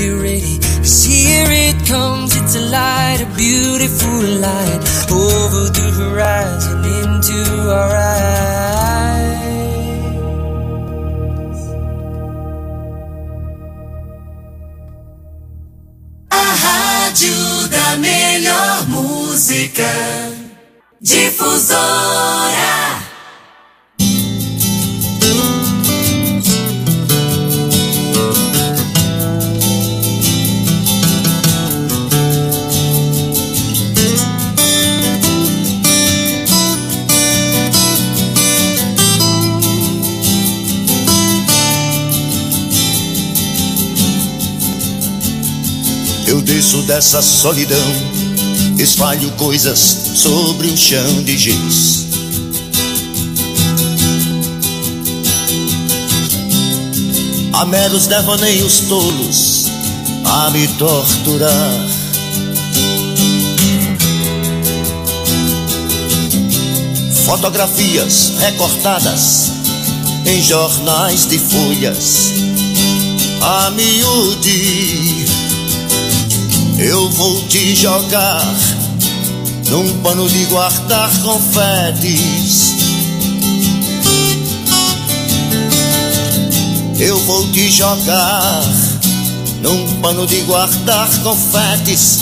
be ready, 'cause here it comes, it's a light, a beautiful light, over the horizon into our eyes. A rádio da melhor música, Difusora. Eu desço dessa solidão, espalho coisas sobre um chão de giz. Há meros devaneios tolos a me torturar. Fotografias recortadas em jornais de folhas a miúde. Eu vou te jogar num pano de guardar confetes. Eu vou te jogar num pano de guardar confetes.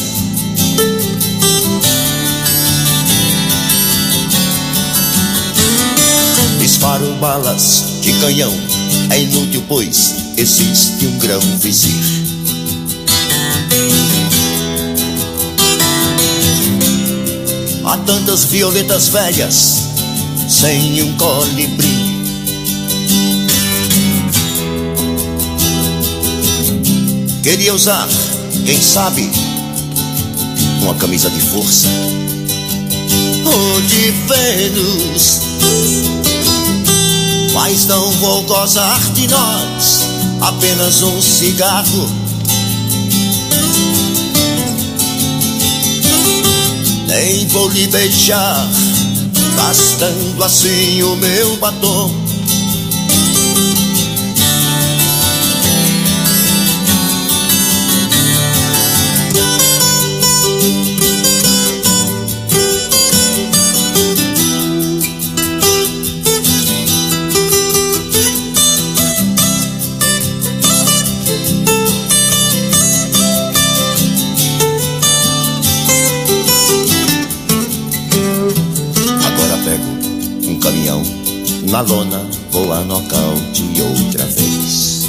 Disparo balas de canhão, é inútil pois existe um grão vizir. Há tantas violetas velhas sem um colibri. Queria usar, quem sabe, uma camisa de força ou de Vênus, mas não vou gozar de nós, apenas um cigarro. Nem vou lhe beijar, gastando assim o meu batom. Na lona vou a nocaute outra vez.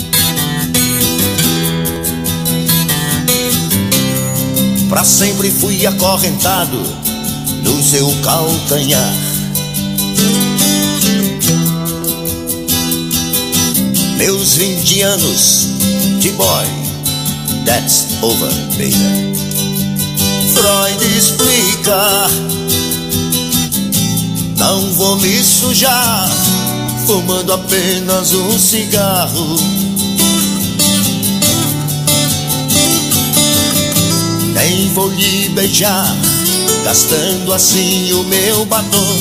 Pra sempre fui acorrentado no seu calcanhar. Meus 20 anos de boy, that's over, baby. Freud explica. Não vou me sujar fumando apenas um cigarro. Nem vou lhe beijar, gastando assim o meu batom.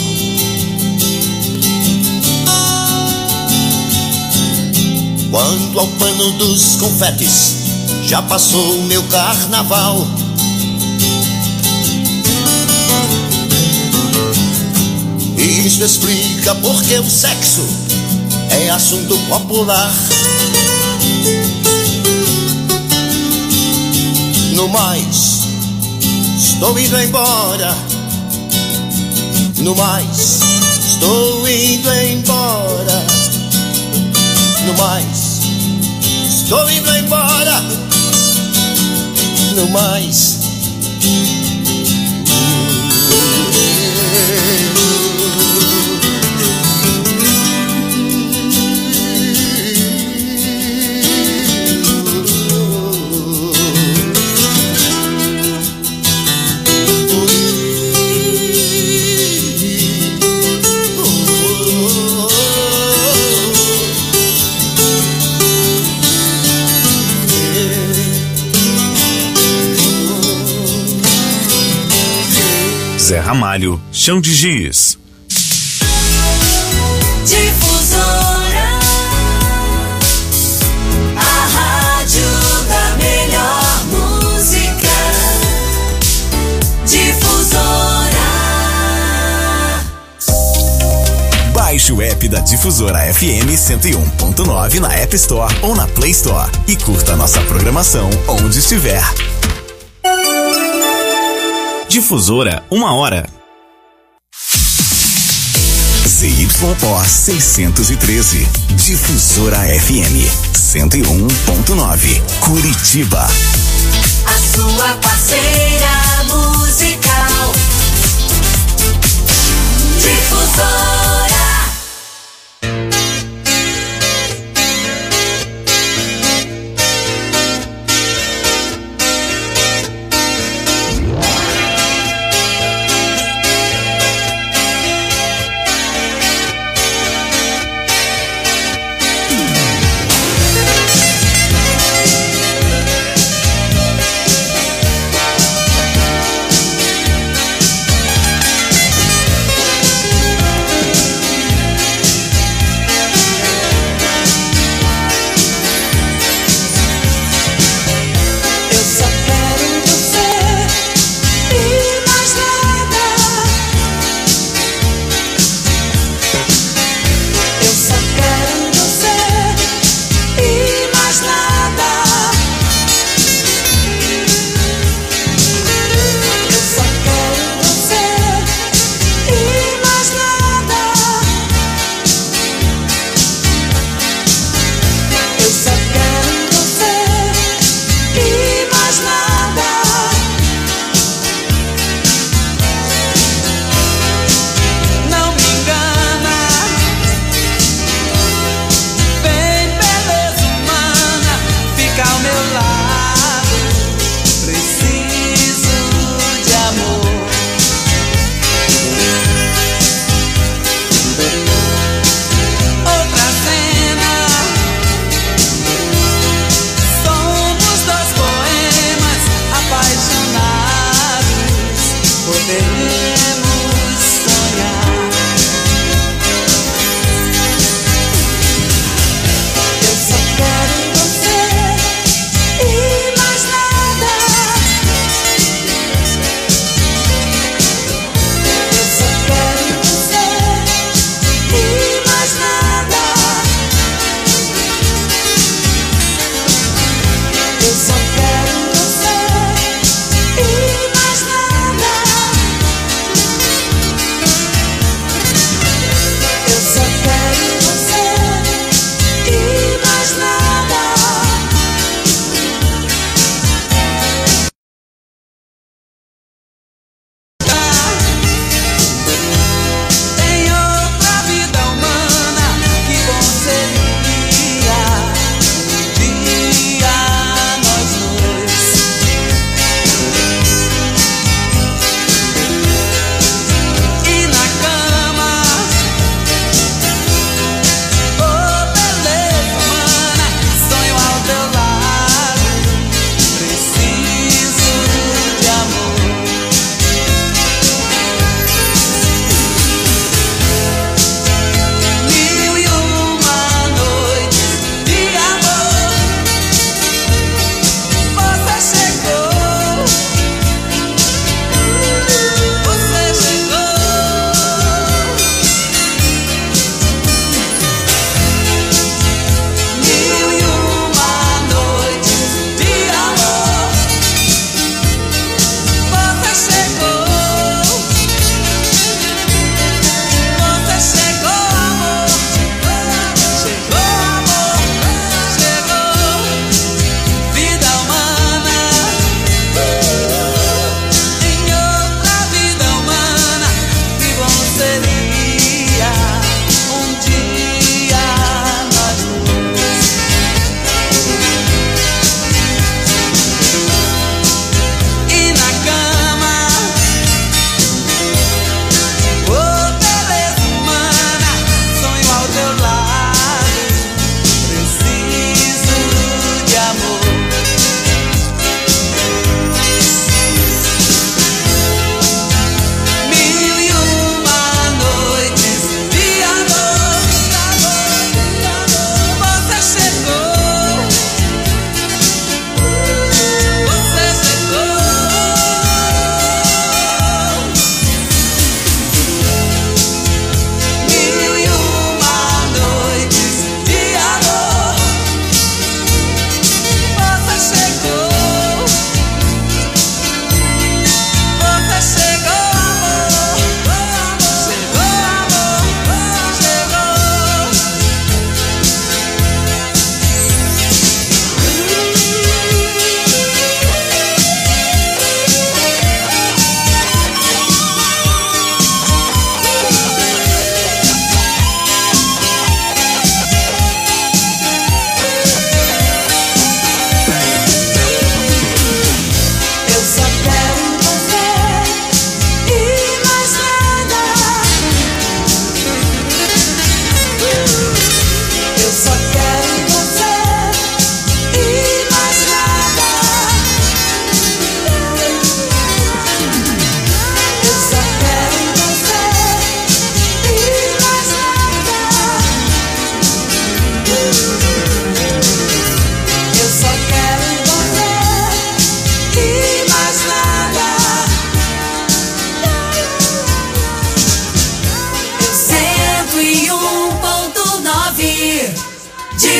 Quanto ao pano dos confetes, já passou o meu carnaval. Isso explica porque o sexo é assunto popular. No mais, estou indo embora. No mais, estou indo embora. No mais, estou indo embora. No mais. Zé Ramalho, Chão de Giz. Difusora, a rádio da Baixe o app da Difusora FM 101.9 na App Store ou na Play Store e curta nossa programação onde estiver. Difusora, 1 hora. ZYO 613, Difusora FM 101.9, Curitiba. A sua parceira musical. Difusora.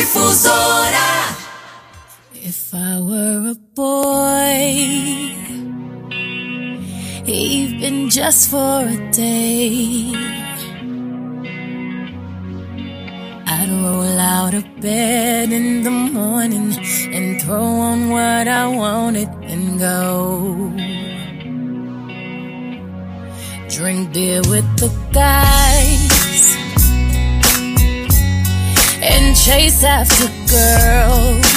Difusora. If I were a boy, even just for a day, I'd roll out of bed in the morning and throw on what I wanted and go. Drink beer with the guys and chase after girls.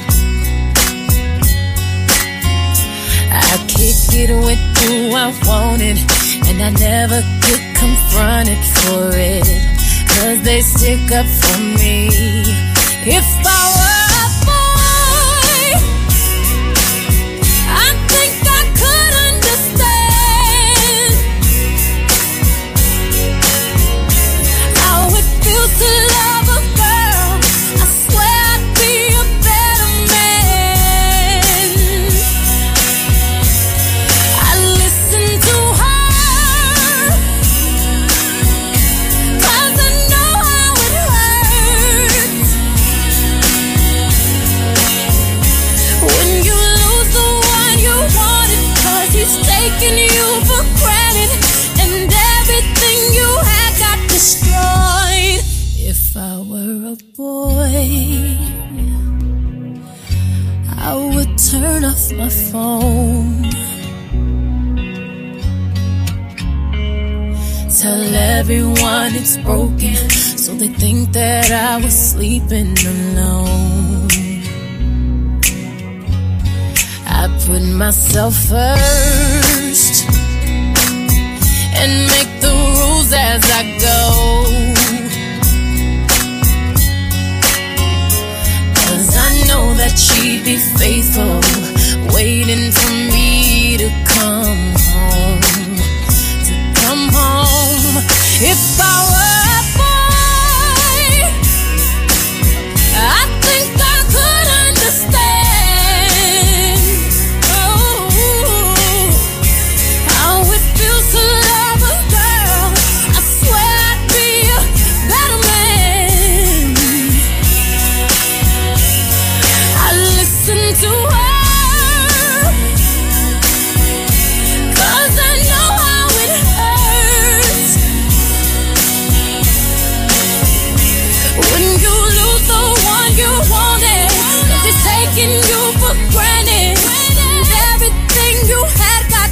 I kick it with who I wanted, and I never get confronted for it, 'cause they stick up for me. If I were a boy, I think I could understand how it feels to love a girl. I swear I'd be a better man. I listen to her, 'cause I know how it hurts when you lose the one you wanted, 'cause he's taking you for granted and everything you had got destroyed. If I were a boy, I would turn off my phone, tell everyone it's broken, so they think that I was sleeping alone. I put myself first and make the rules as I go, 'cause I know that she'd be faithful, waiting for me to come home, to come home. If I were a boy, I think I could understand, oh, how it feels to love a girl. I swear I'd be a better man. I listen to her, 'cause I know how it hurts when you lose the one you wanted, 'cause it's taking you for granted and everything you had got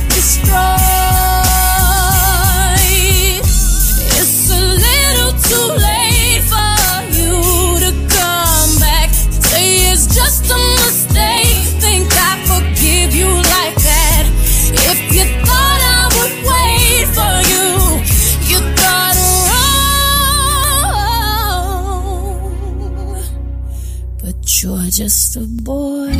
destroyed. It's a little too late for you to come back. Say it's just a mistake, think I forgive you like that. If you thought I would wait for you, you thought wrong. But you're just a boy,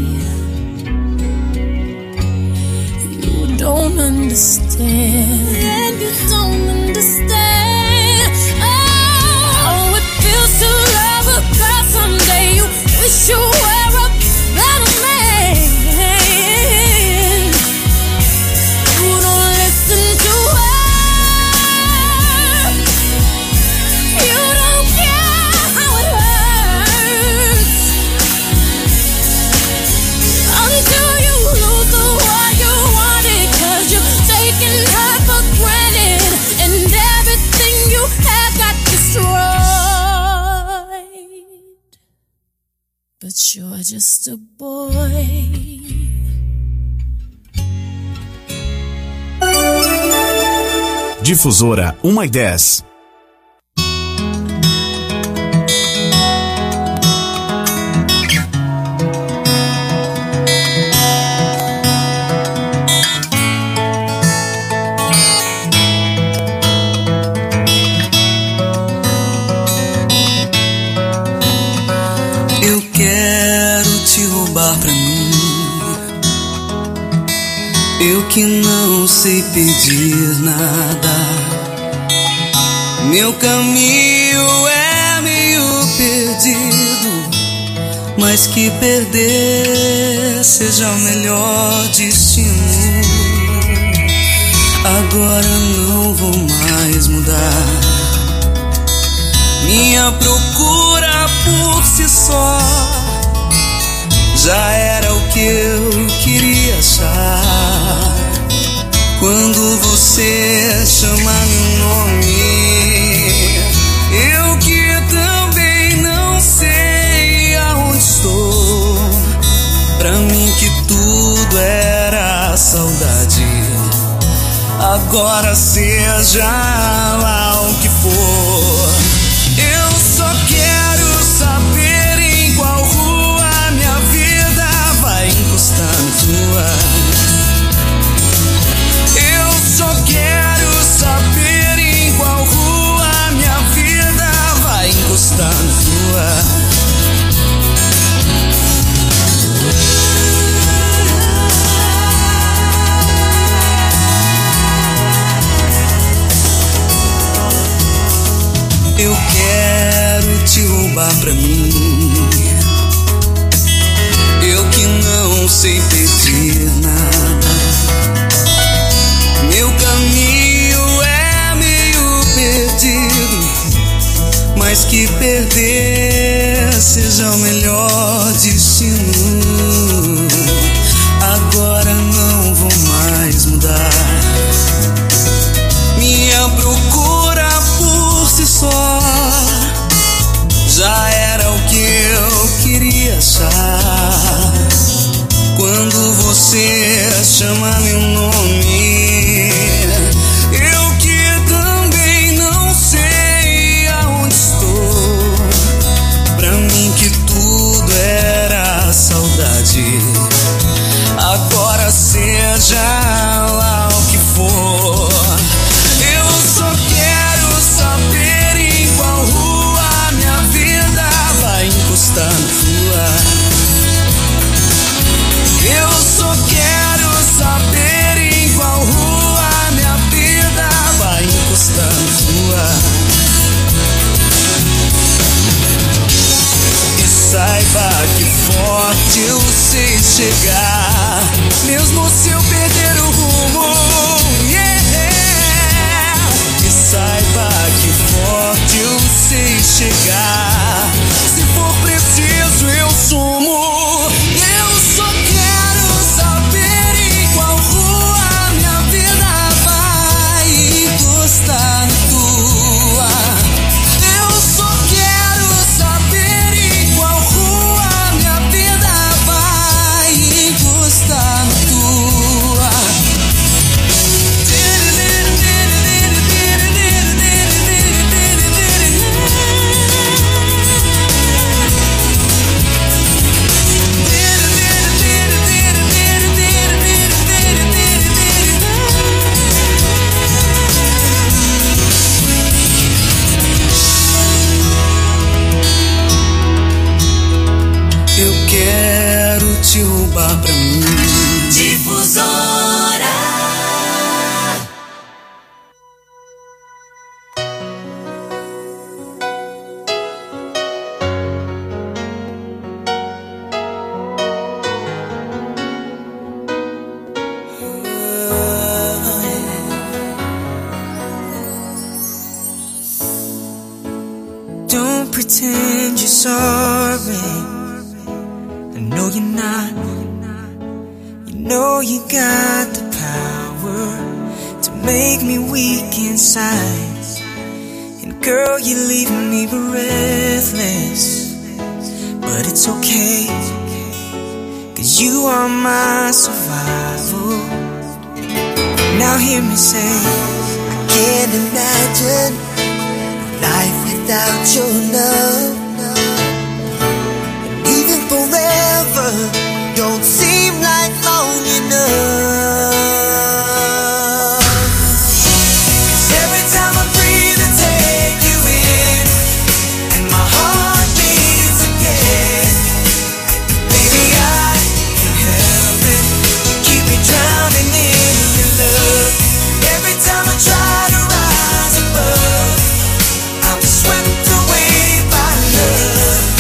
you don't understand, and you don't understand how it feels to love a girl. Someday you wish you were a better man. You don't listen to her, you don't care how it hurts until you lose the one you wanted, 'cause you're taking her for granted and everything you had got destroyed. But you're just a boy. Difusora 1:10. Eu quero te roubar pra mim, eu que não sei pedir nada. Meu caminho é meio perdido, mas que perder seja o melhor destino. Agora não vou mais mudar, Minha procura por si só já era o que eu queria achar. Quando você chama meu nome, eu que também não sei aonde estou. Pra mim que tudo era saudade, agora seja lá o que for. Eu só quero saber em qual rua minha vida vai encostar na tua. Eu só quero saber em qual rua minha vida vai encostar na tua. Eu quero te roubar pra mim, eu que não sei pedir nada. Meu caminho é meio perdido, mas que perder seja o melhor destino. Agora não vou mais mudar. Minha procura por si só já era o que eu queria achar. Quando você chama meu nome, eu que também não sei aonde estou. Pra mim que tudo era saudade, agora seja lá o que for. Eu só quero saber em qual rua minha vida vai encostar na tua. Eu só quero saber em qual rua minha vida vai encostar na tua. E saiba que forte eu sei chegar, mesmo se eu perder o rumo. E saiba que forte eu sei chegar, se for preciso eu sumo. Eu só quero saber em qual rua minha vida vai encostar na tua. Eu só quero saber em qual rua minha vida vai encostar na tua. Eu quero te roubar pra mim. Difusora. Don't pretend you're sorry. I know you're not. You know you got the power to make me weak inside. And girl, you're leaving me breathless. But it's okay, 'cause you are my survival. Now hear me say, I can't imagine life without your love. And even forever don't seem like long enough. 'Cause every time I breathe I take you in, and my heart beats again. Baby, I can't help it, you keep me drowning in your love. Every time I try to rise above, I'm swept away by love.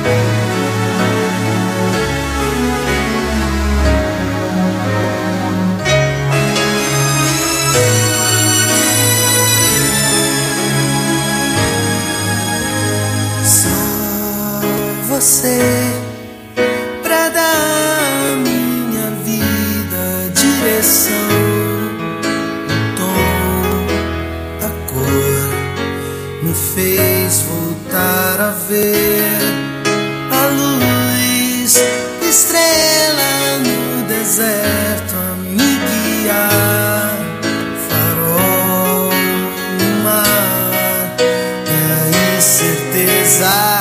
Você pra dar à minha vida direção, o tom, a cor, me fez voltar a ver a luz, estrela no deserto a me guiar, farol no mar, e a incerteza.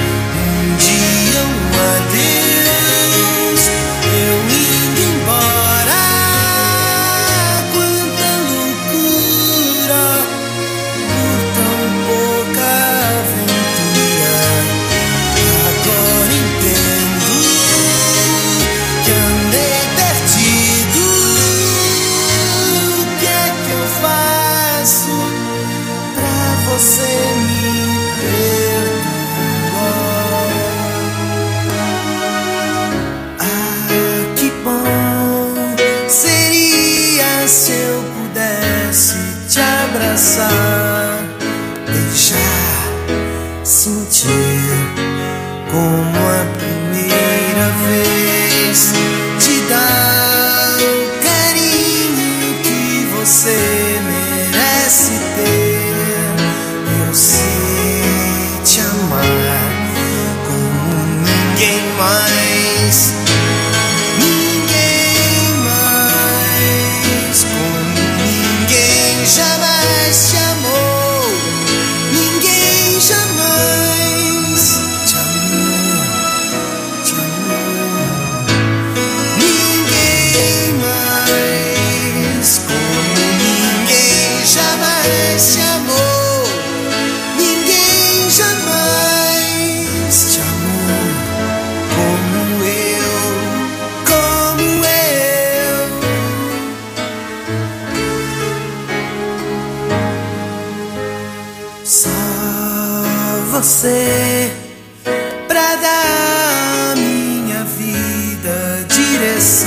Deixar, sentir como a primeira vez, te dar o carinho que você merece ter. Eu sei te amar como ninguém mais. Ninguém mais, como ninguém jamais te amou. Ninguém jamais te amou, te amou. Ninguém mais, como ninguém jamais te amou. Ninguém jamais te amou como eu, como eu. Só você pra dar à minha vida direção,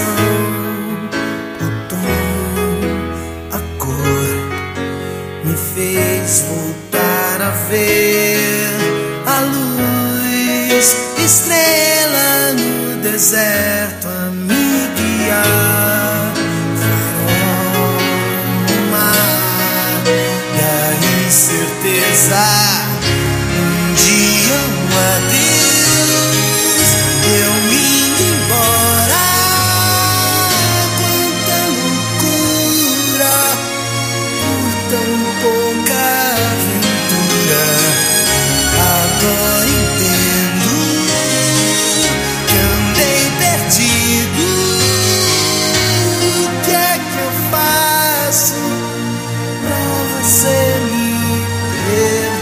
o tom, a cor, me fez voltar a ver a luz, estrela no deserto a me guiar, farol no mar, e a incerteza. Um dia um adeus, eu indo embora. Quanta loucura por tão pouca aventura. Agora entendo que andei perdido. O que é que eu faço pra você me perdoar?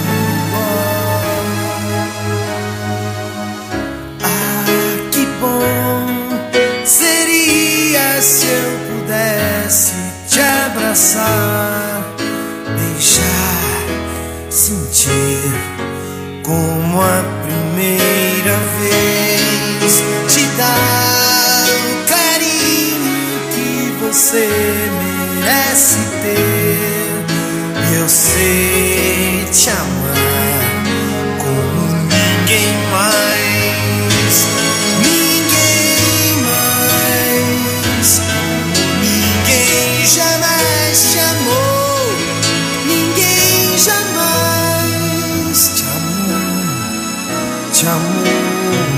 Ah, que bom seria se eu pudesse te abraçar, deixar, sentir como a primeira vez, te dar o carinho que você merece ter. Eu sei te amar como ninguém mais. Ninguém mais, como ninguém jamais te amou. Ninguém jamais te amou, te amou.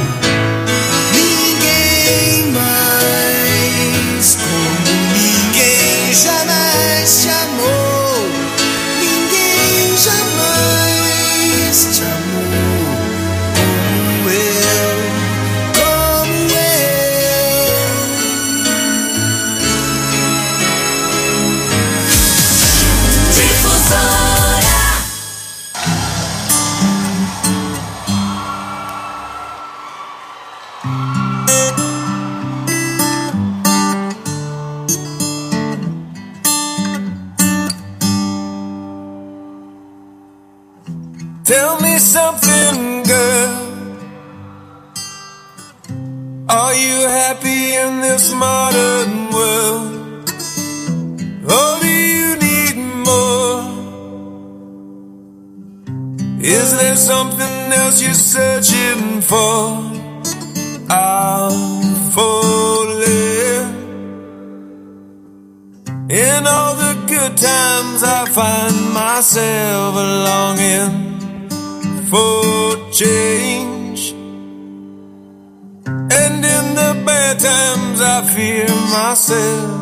Ninguém mais, como ninguém jamais te amou. Ninguém jamais te amou como eu, como eu. Difusora. Tell me something, girl. Are you happy in this modern world? Or do you need more? Is there something else you're searching for? I'm falling. In all the good times I find myself longing for change, and in the bad times I fear myself.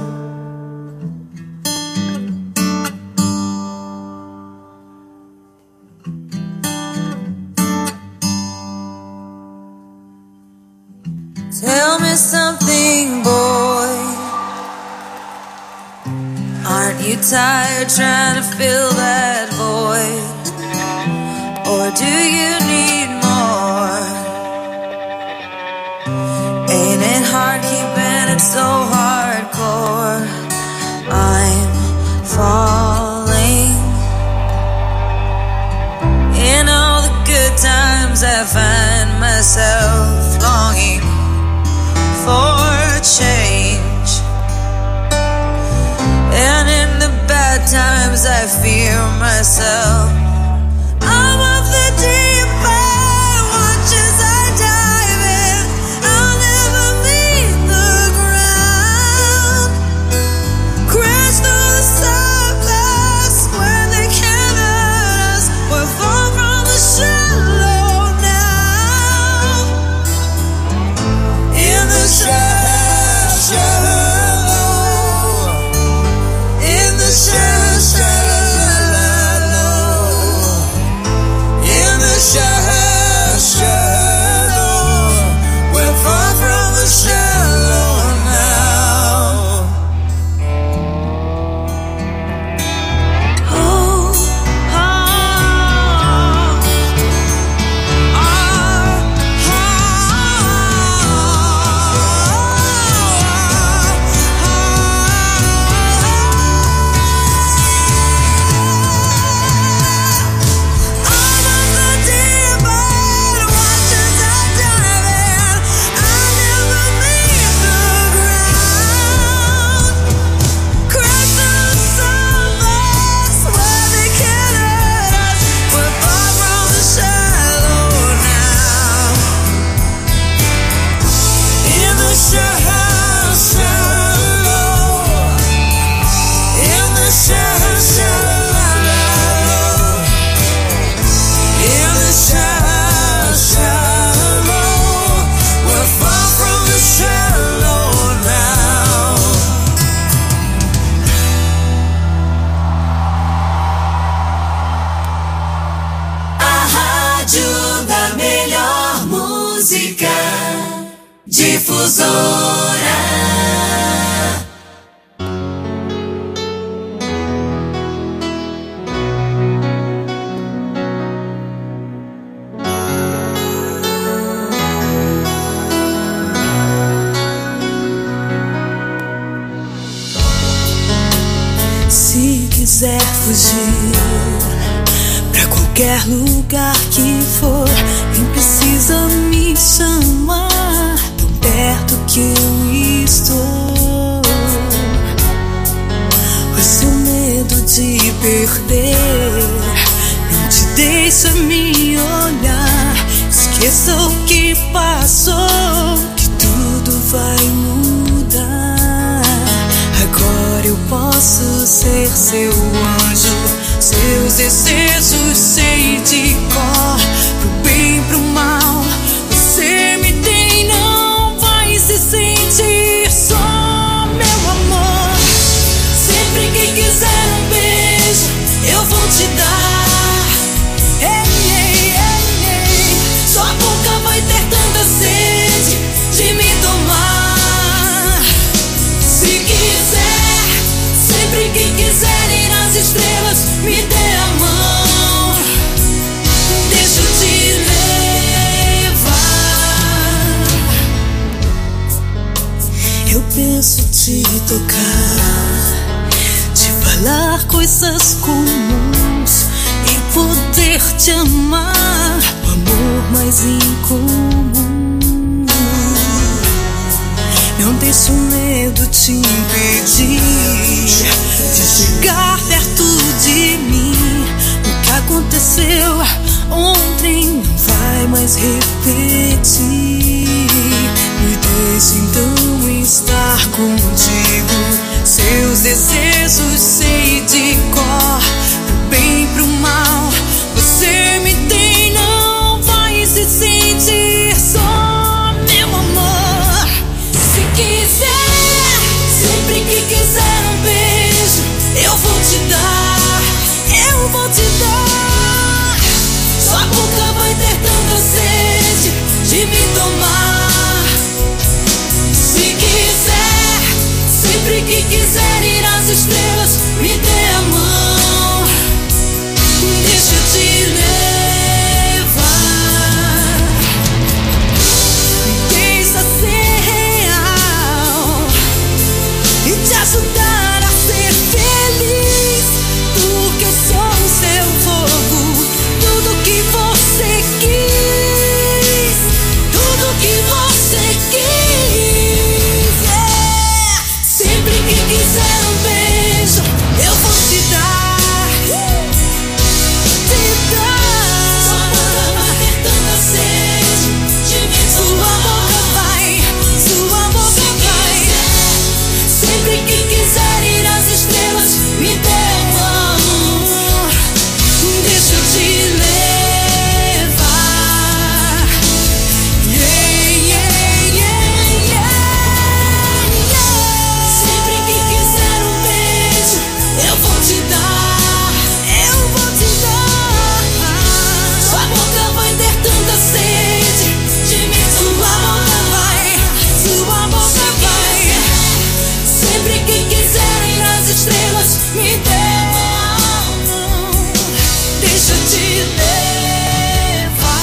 Tell me something, boy. Aren't you tired trying to fill that void? Or do you need more? Ain't it hard keeping it so hardcore? I'm falling. In all the good times I find myself longing for change, and in the bad times I fear myself. I'm of the deep end, watch as I dive in. I'll never leave the ground. Crash through the surface where they can't hurt us. We're far from the shallow now. In the shallow, in the shallow. We're far from the shallow now. Oh, Difusora. Se quiser fugir pra qualquer lugar que for, nem precisa me chamar. Perto que eu estou, o seu medo de perder não te deixa me olhar. Esqueça o que passou, que tudo vai mudar. Agora eu posso ser seu anjo, seus desejos sei de cor, pro bem, pro mal. Você me tem, não vai se sentir só, meu amor. Sempre que quiser um beijo, eu vou te dar. Ei, ei, ei, ei. Sua boca vai ter tanta sede de me tomar. Se quiser, sempre que quiser ir nas estrelas, me dê a mão. Deixa eu te levar. Eu penso te tocar, te falar coisas comuns e poder te amar, o amor mais incomum. medo te impedir de chegar perto de mim. O que aconteceu ontem não vai mais repetir. Me deixe então estar contigo. Seus desejos sei de cor, pro bem, pro mal. Você me tem, não vai se sentir só, meu amor. Se quiser, sempre que quiser um beijo, eu vou te dar, eu vou te dar. Sua boca vai ter tanta sede de me tomar. Se quiser, sempre que quiser ir às estrelas, me dê a mão. Deixa eu te levar. Me deixa ser real e te ajudar a ser feliz. Porque eu sou o seu fogo, tudo que você quis, tudo que você quis. Yeah. Sempre que quiser um beijo, eu vou te dar, te dar. Sua boca vai ter tanta sede de me tomar. Sua boca vai. Sempre que quiser ir às estrelas, me dê a mão. Deixa eu te levar. Yeah, yeah, yeah, yeah, yeah. Sempre que quiser um beijo, eu vou te dar, eu vou te dar. Sua boca vai ter tanta sede de me tomar. Sua boca vai. Sempre que quiser ir às estrelas, me dê a mão. Deixa eu te levar.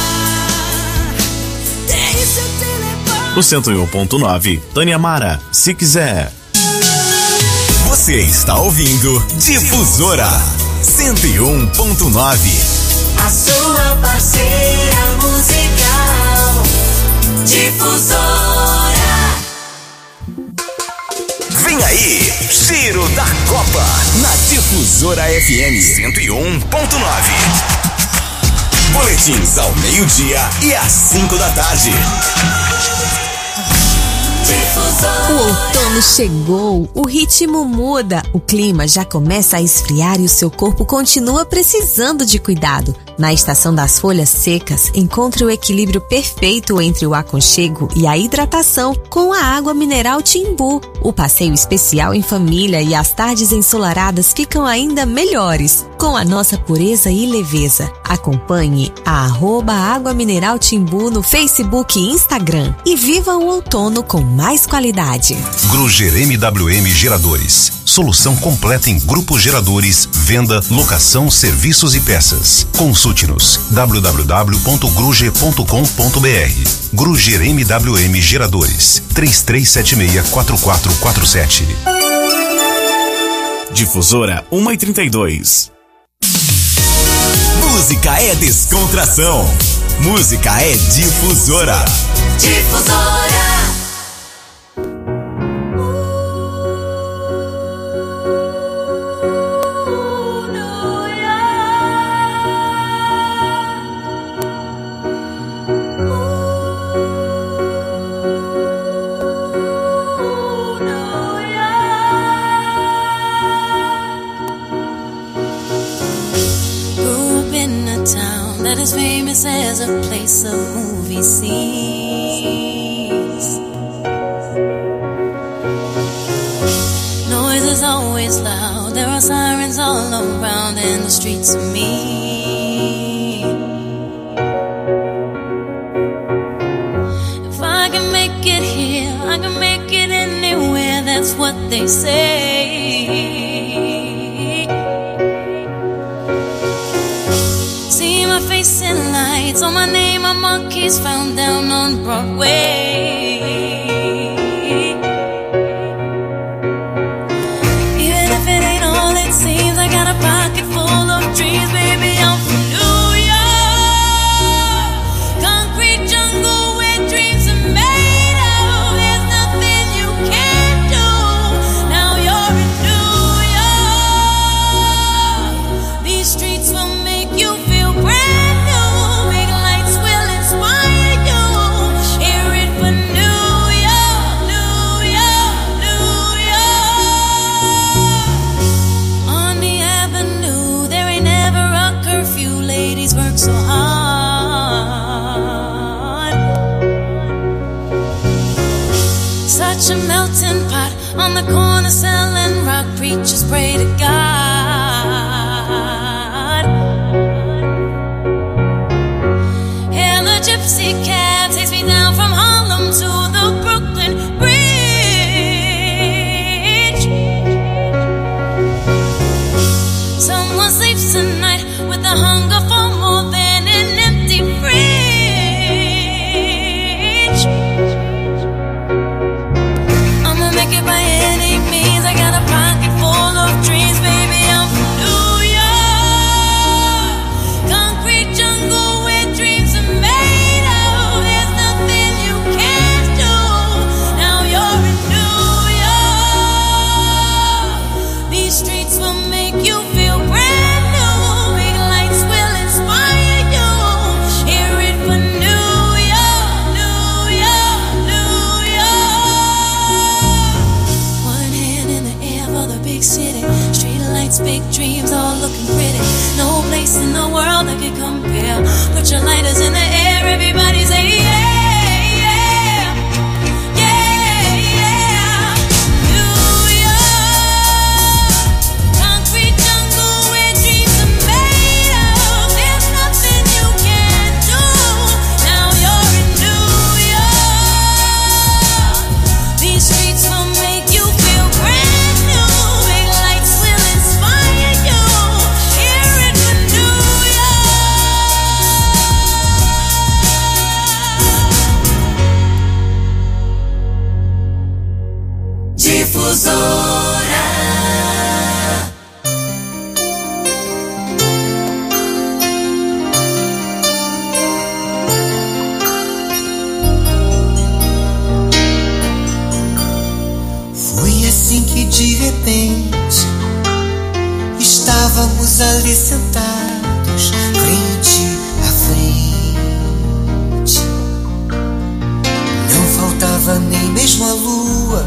Deixa eu te levar. O 101.9, Tânia Mara, se quiser. Você está ouvindo Difusora 101.9. A sua parceira musical. Difusora. Vem aí, Giro da Copa, na Difusora FM 101.9. Boletins ao meio-dia e às 5 da tarde. Difusora. O outono chegou, o ritmo muda, o clima já começa a esfriar e o seu corpo continua precisando de cuidado. Na estação das folhas secas, encontre o equilíbrio perfeito entre o aconchego e a hidratação com a água mineral Timbu. O passeio especial em família e as tardes ensolaradas ficam ainda melhores, com a nossa pureza e leveza. Acompanhe a @Água Mineral Timbu no Facebook e Instagram e viva o outono com mais qualidade. Gruger MWM Geradores. Solução completa em grupos geradores, venda, locação, serviços e peças. Consulte-nos www.gruger.com.br. Gruger MWM Geradores 3376-4447. Difusora 1h32. Música é descontração. Música é Difusora. Difusora. That is famous as a place of movie scenes. Noise is always loud. There are sirens all around and the streets are mean. If I can make it here, I can make it anywhere. That's what they say. Facing lights on my name, my monkeys found down on Broadway. Even if it ain't all it seems, I got a pocket full of dreams, baby. I'm from New York, concrete jungle where dreams are made of. There's nothing you can't do. on the corner selling rock, preachers pray to God. And the gypsy cab takes me down from Harlem to the Brooklyn Bridge. Someone sleeps tonight with the hunger for more than an empty fridge. I'ma make it by any means. I got a pocket full of dreams, baby. I'm from New York, concrete jungle where dreams are made of. There's nothing you can't do. Now you're in New York. These streets will make you feel brand new. Big lights will inspire you. Hear it for New York, New York, New York. One hand in the air for the big city. Street lights, big dreams, all looking pretty. No place in the world that can compare. Put your lighters in the air, everybody say yeah, yeah, yeah, yeah. New York, concrete jungle where dreams are made of. There's nothing you can't do. Now you're in New York. These streets will make you feel brand new. Big lights will inspire you. Hear it for New York. Difusora. Foi assim que de repente estávamos ali sentados, frente a frente. Não faltava nem mesmo a lua.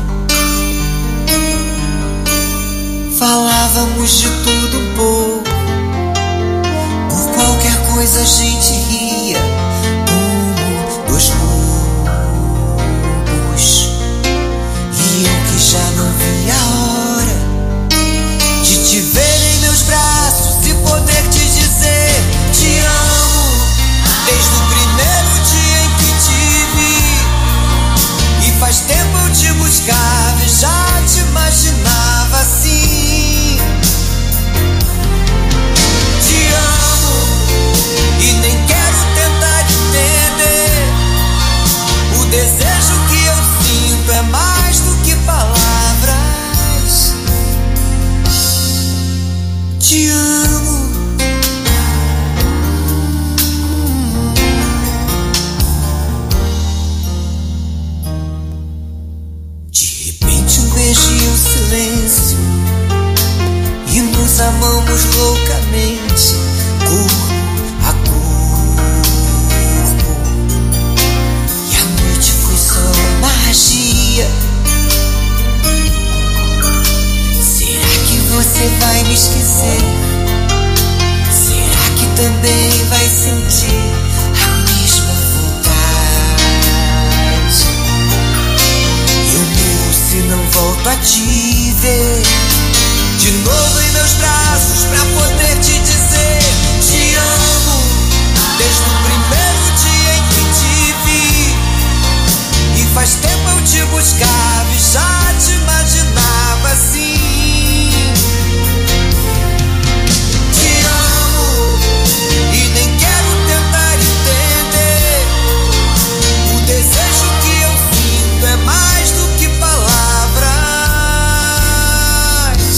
Falávamos de tudo um pouco. Por qualquer coisa a gente ria, como dois lobos. E eu que já não via a hora de te ver em meus braços e poder te dizer te amo. Desde o primeiro dia em que te vi. E faz tempo eu te buscava e já te imaginava assim. Te amo e nem quero tentar entender. O desejo que eu sinto é mais do que palavras. Te amo. De repente um beijo e um silêncio, e nos amamos loucamente, corpo a corpo. E a noite foi só magia. Será que você vai me esquecer? Será que também vai sentir a mesma vontade? Eu morro se não volto a te ver de novo em meus braços pra poder te dizer te amo. Desde o primeiro dia em que te vi. E faz tempo eu te buscava e já te imaginava assim. Te amo e nem quero tentar entender. O desejo que eu sinto é mais do que palavras.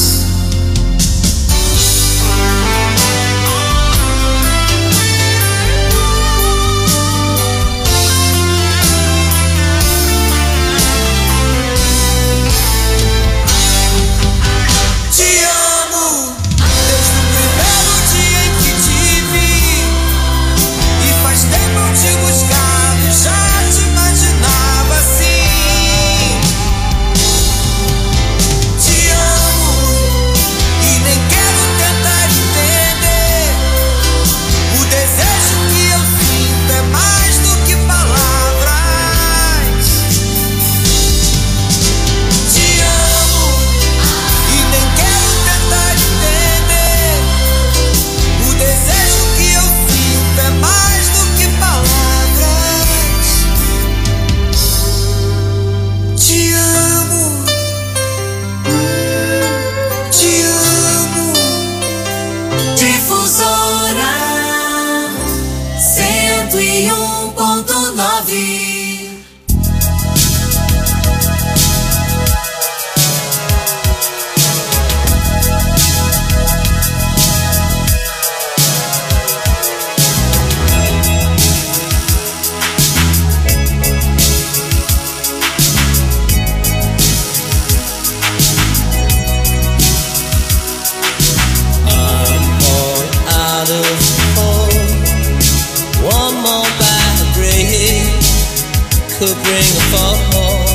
could bring a fall.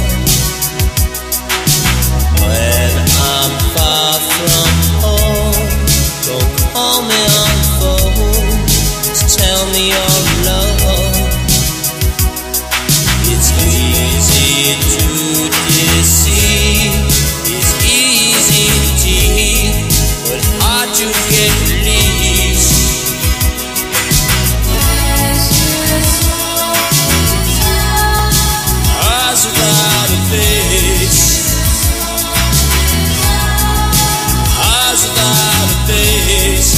When I'm far from home, don't call me on the phone. Just tell me you're alone. It's easy to deceive, it's easy to cheat, but hard to get released. Eyes without a face, eyes without a face,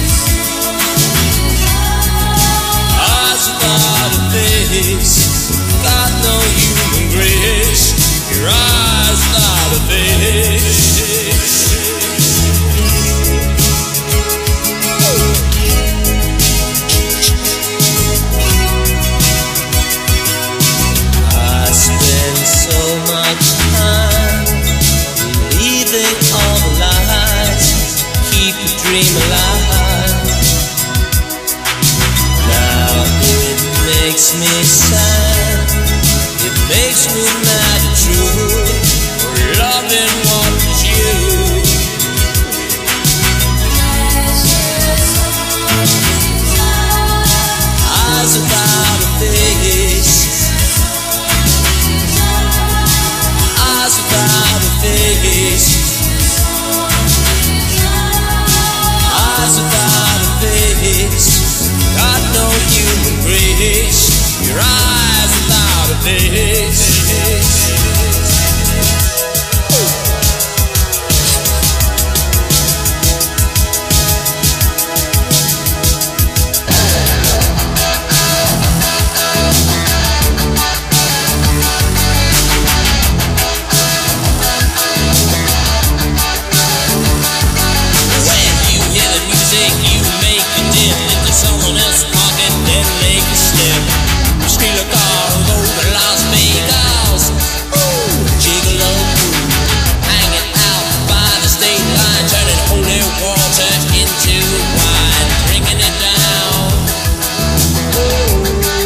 eyes without a face. Got no human grace. Your eyes without a face. I spend so much time believing all the lies, keep the dream alive. Now it makes me sad, it makes me mad at you for loving what was you. Eyes without a face, eyes without a face, eyes without a face. Got no human grace. Your eyes without a face. When you hear the music, you make a dip into someone else's pocket, then make a slip. Steal a car, go to Las Vegas. Ooh, gigolo, hanging out by the state line, turning holy water into wine, drinking it down. Ooh,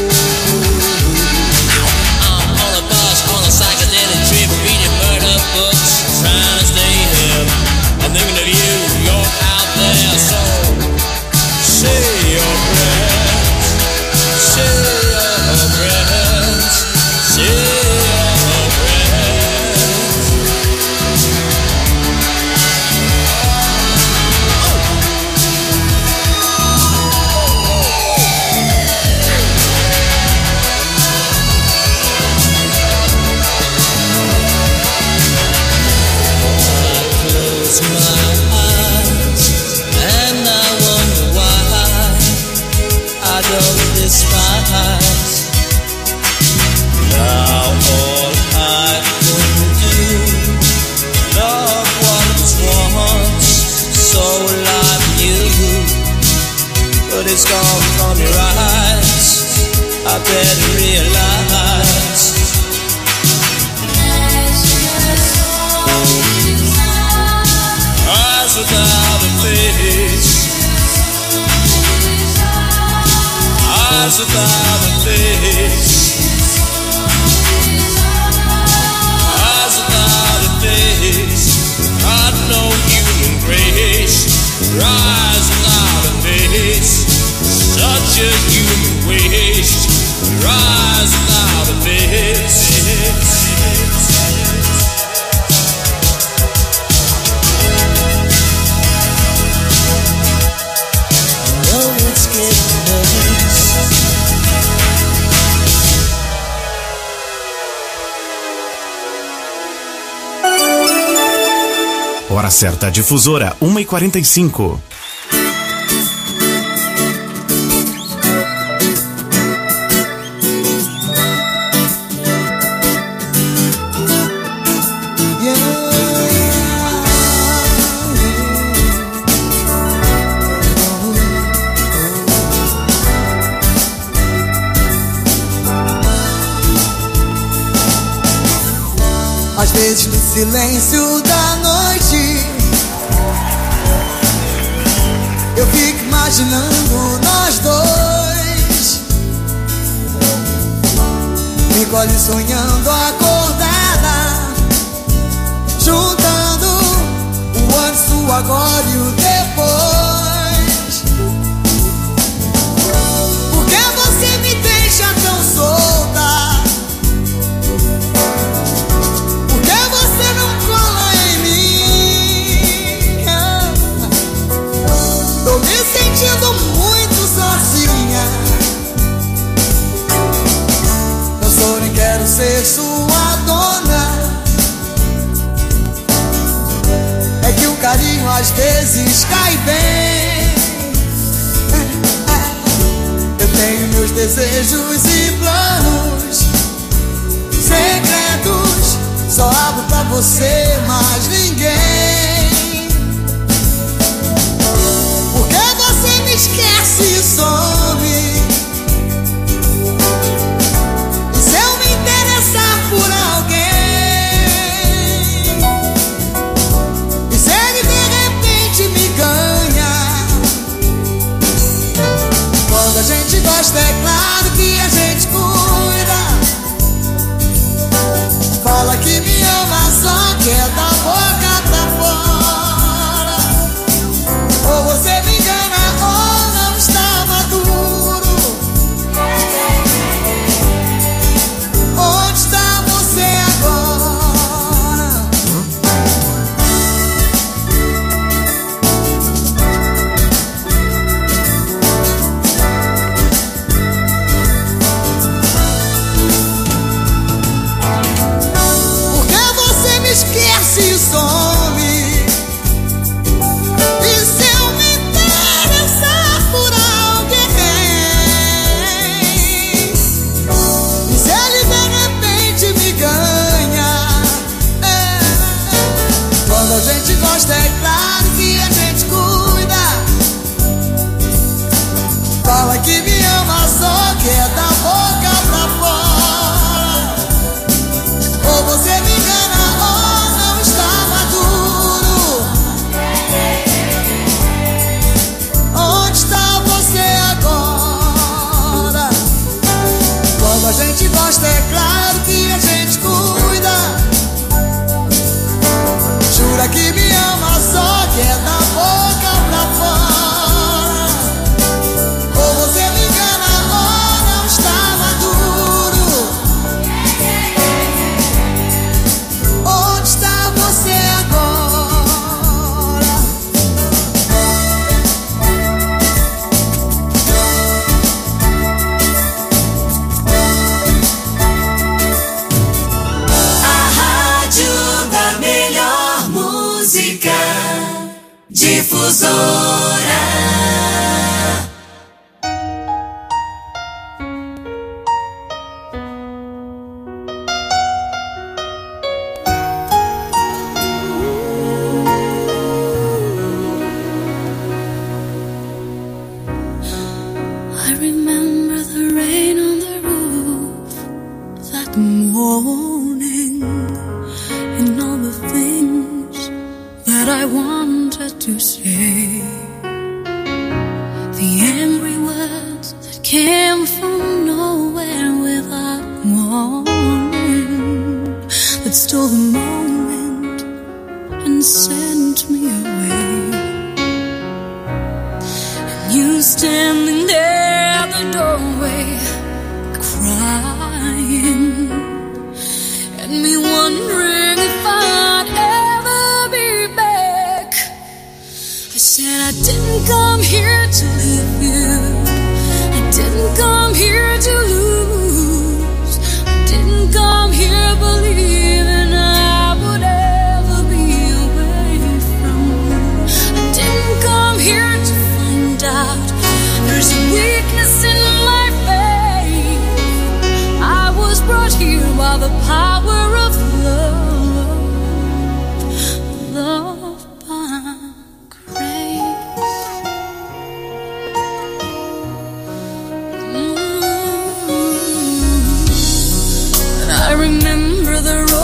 I'm on a bus, on a psychedelic trip, reading murder books, trying to stay hip. I'm thinking of you, you're out there, so say your prayers, say your prayers, say your prayers. I close my eyes and I wonder why I don't despise. Now all I can do, love what was once so like you, but it's gone from your eyes. I better realize. Eyes without a face, eyes without a face, eyes without a face. Got no human grace. Eyes without a face, such a human waste. Eyes without a face. Hora certa difusora 1h45. Às vezes no silêncio da noite eu fico imaginando nós dois. Fico ali sonhando acordada, juntando o antes, o agora e o depois. Por que você me deixa tão solta? Por que você não cola em mim? Tô me sentindo muito sozinha. Nem quero ser sua dona. É que o carinho às vezes cai bem. Eu tenho meus desejos e planos secretos, só abro pra você, mais ninguém. Por que você me esquece e some? Por alguém, e se ele de repente me ganha? Quando a gente gosta é claro que a gente cuida. Fala que me ama, só que é da boca pra fora. Ou você me engana ou não está maduro. Onde está você agora? Por que você me esquece e some? E se eu me interessar por alguém? E se ele me ganha? Quando a gente gosta é claro que a gente cuida. Fala que me ama, só que é da boca pra fora. Ou você me engana ou não está maduro. Onde está você agora? Quando a gente gosta é claro que a gente cuida. Jura que me ama, só que é da boca pra fora. Ou você me engana ou não está maduro. Onde está você agora? Difusora. I remember the rain on the roof that morning, and all the things that I wanted to say, the angry words that came from nowhere without warning, that stole the moment and sent me away. And you standing there at the doorway crying, and me wondering if I'd ever be back. I said I didn't come here to leave you, I didn't come here to lose, I didn't come here believing I would ever be away from you. I didn't come here to find out there's a weakness in my faith. I was brought here by the power of love, love by grace. And I remember the